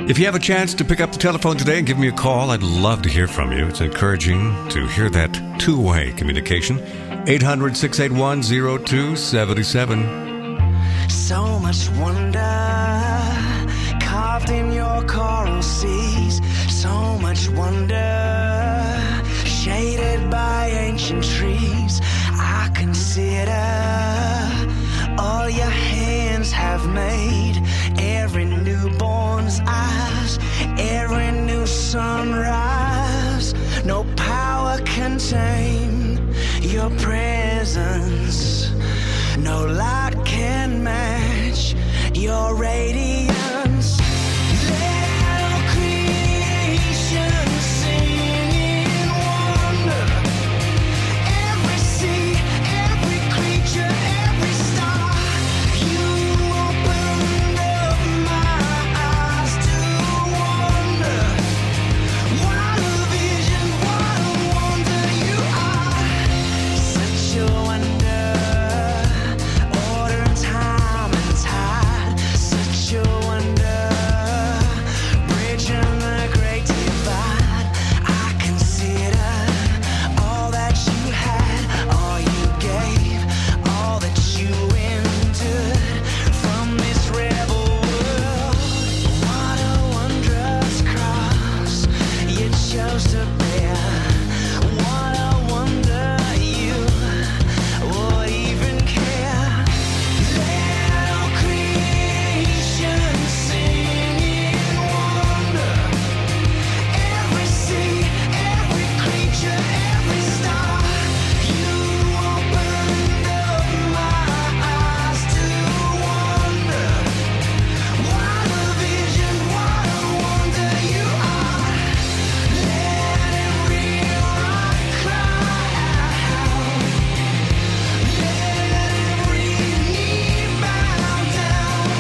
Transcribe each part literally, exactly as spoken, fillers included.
If you have a chance to pick up the telephone today and give me a call, I'd love to hear from you. It's encouraging to hear that two-way communication. eight hundred, six eight one, zero two seven seven. So much wonder carved in your coral seas. So much wonder shaded by ancient trees. I consider all your hands have made. Every newborn's eyes, every new sunrise. No power can tame your presence. No light can match your radiance. Let all creation sing in wonder. Every sea, every creature, every star. You opened up my eyes to wonder. What a vision, what a wonder you are. Such a wonder. Order and time and tide. Such a wonder. Bridging the great divide. I consider all that you had, all you gave, all that you endured from this rebel world. What a wondrous cross you chose to bear. What a wonder you would even care. Let all creation sing in wonder. Every sea, every creature, every star. You opened up my eyes to wonder. What a vision, what a wonder you are. Let every rock cry out. Let every knee bow down.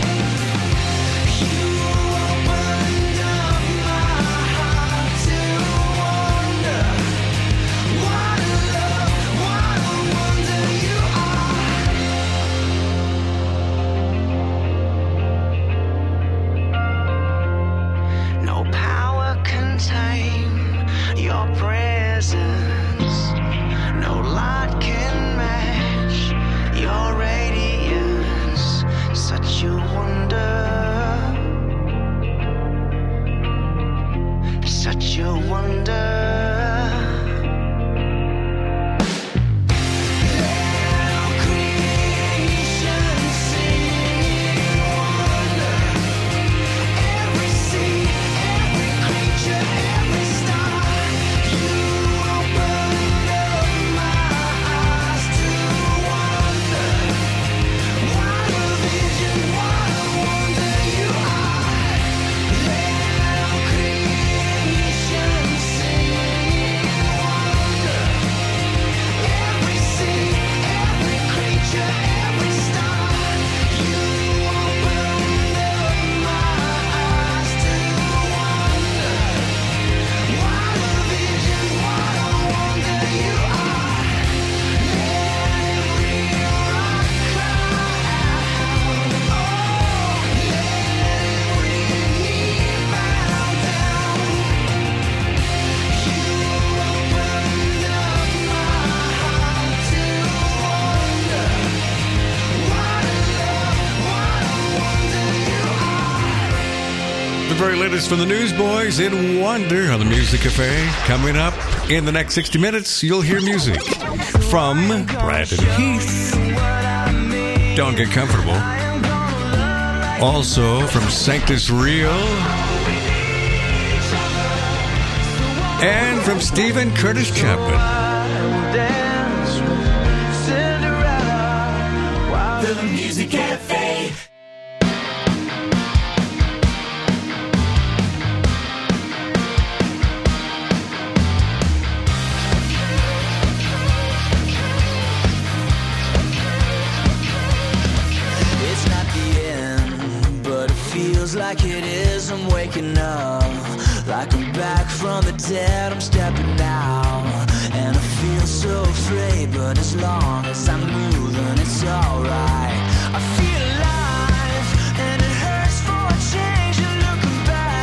You opened up my heart to wonder. What a love, what a wonder you are. No power can tame your presence. No light can match your radiance. Such a wonder. Such a wonder. Let all creation sing in wonder. Every sea, every creature, every star. You opened up my eyes to wonder. What a vision, what a wonder you are. Let all creation sing in wonder. Every sea, every creature, every star. You opened up my eyes to wonder. What a vision, what a wonder you are. Let every rock cry out. Oh, let every knee bow down. You opened up my heart to wonder. What a love, what a wonder you are. The very latest from the Newsboys in Wonder on the Music Cafe. Coming up in the next sixty minutes, you'll hear music from Brandon Heath. Don't Get Comfortable. Also from Sanctus Real. And from Stephen Curtis Chapman. The Music Cafe. It's not the end, but it feels like it is. I'm waking up, like I'm back from the dead. I'm stepping out, and I feel so afraid. But as long as I'm moving, it's alright. I feel alive, and it hurts for a change. And looking back,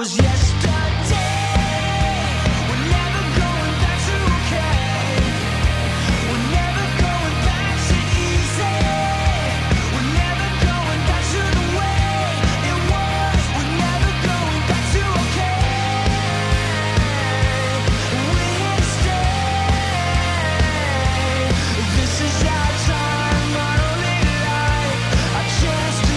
was yesterday. We're never going back to okay. We're never going back to easy. We're never going back to the way it was. We're never going back to okay. We're here to stay. This is our time, our only life, our chance to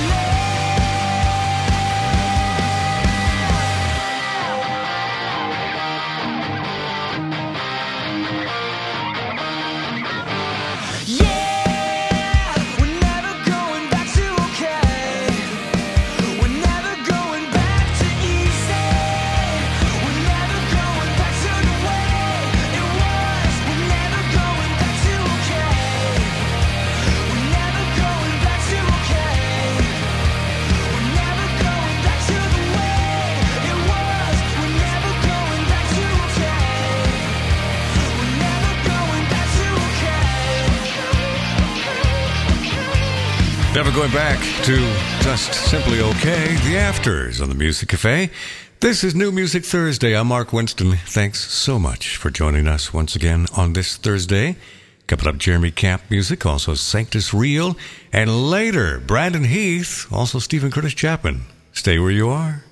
Never going back to just simply okay. The Afters on the Music Cafe. This is New Music Thursday. I'm Mark Winston. Thanks so much for joining us once again on this Thursday. Coming up, Jeremy Camp music, also Sanctus Real, and later, Brandon Heath, also Stephen Curtis Chapman. Stay where you are.